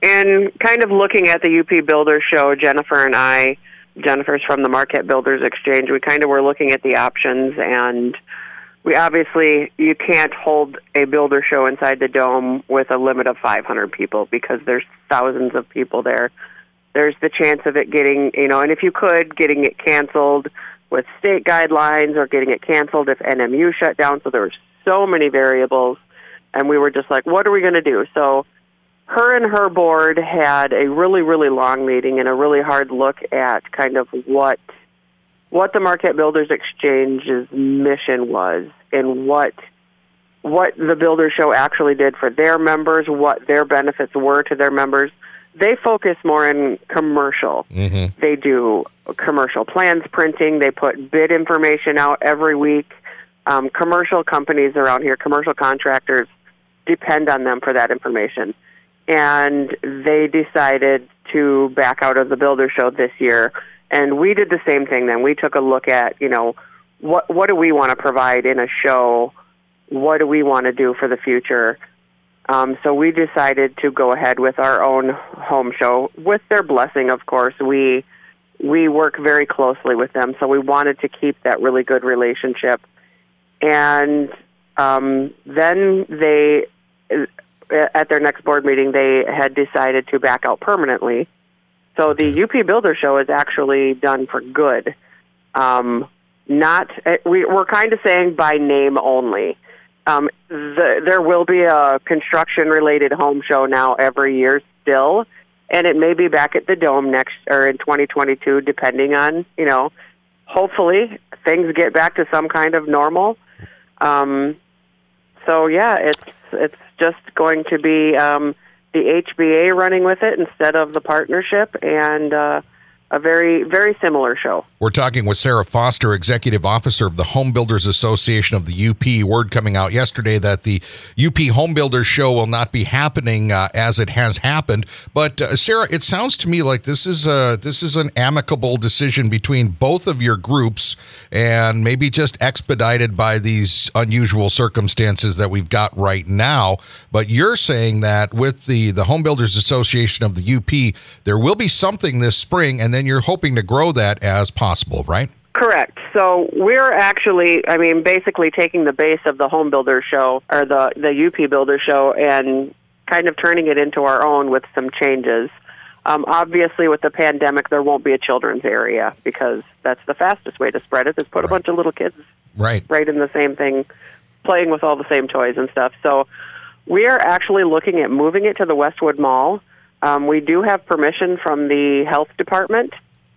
And kind of looking at the UP Builder Show, Jennifer and I, Jennifer's from the Marquette Builders Exchange, we kind of were looking at the options, and we obviously, you can't hold a builder show inside the Dome with a limit of 500 people because there's thousands of people there. There's the chance of it getting, and if you could, getting it canceled with state guidelines or getting it canceled if NMU shut down. So there were so many variables, and we were just like, what are we going to do? So her and her board had a really, really long meeting and a really hard look at kind of what the Marquette Builders Exchange's mission was and what the Builder Show actually did for their members, what their benefits were to their members. They focus more in commercial. Mm-hmm. They do commercial plans printing. They put bid information out every week. Commercial companies around here, commercial contractors, depend on them for that information. And they decided to back out of the Builder Show this year. And we did the same thing then. We took a look at, what do we want to provide in a show? What do we want to do for the future? So we decided to go ahead with our own home show, with their blessing, of course. We work very closely with them, so we wanted to keep that really good relationship. And then they, at their next board meeting, they had decided to back out permanently. So the UP Builder Show is actually done for good. We're kind of saying by name only. There will be a construction-related home show now every year still, and it may be back at the Dome next or in 2022, depending on, hopefully things get back to some kind of normal. So yeah, it's just going to be the HBA running with it instead of the partnership, and a very, very similar show. We're talking with Sarah Foster, Executive Officer of the Home Builders Association of the UP. Word coming out yesterday that the UP Home Builders Show will not be happening as it has happened. But Sarah, it sounds to me like this is an amicable decision between both of your groups, and maybe just expedited by these unusual circumstances that we've got right now. But you're saying that with the Home Builders Association of the UP, there will be something this spring, and then you're hoping to grow that as possible, right? Correct. So we're actually, basically taking the base of the Home Builder Show, or the UP Builder Show, and kind of turning it into our own with some changes. Obviously, with the pandemic, there won't be a children's area, because that's the fastest way to spread it, is put a bunch of little kids right in the same thing, playing with all the same toys and stuff. So we are actually looking at moving it to the Westwood Mall. We do have permission from the health department.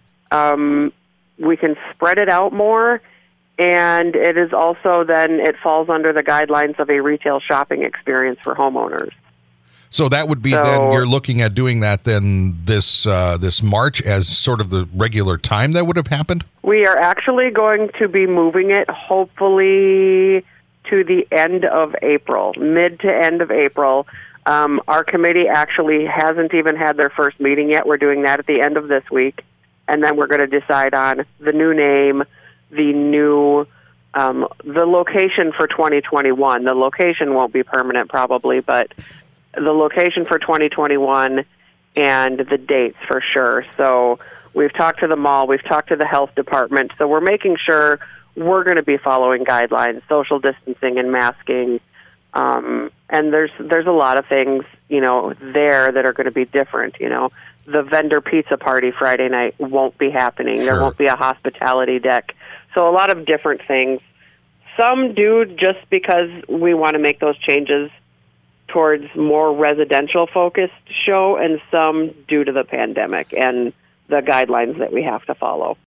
We can spread it out more, and it is also then it falls under the guidelines of a retail shopping experience for homeowners. So that would be then you're looking at doing that then this March as sort of the regular time that would have happened? We are actually going to be moving it hopefully to the end of April, mid to end of April. Our committee actually hasn't even had their first meeting yet. We're doing that at the end of this week. And then we're going to decide on the new name, the location for 2021. The location won't be permanent probably, but the location for 2021 and the dates for sure. So we've talked to the mall, we've talked to the health department. So we're making sure we're going to be following guidelines, social distancing and masking. And there's a lot of things, there that are going to be different. The vendor pizza party Friday night won't be happening. Sure. There won't be a hospitality deck. So a lot of different things. Some do just because we want to make those changes towards more residential-focused show, and some due to the pandemic and the guidelines that we have to follow.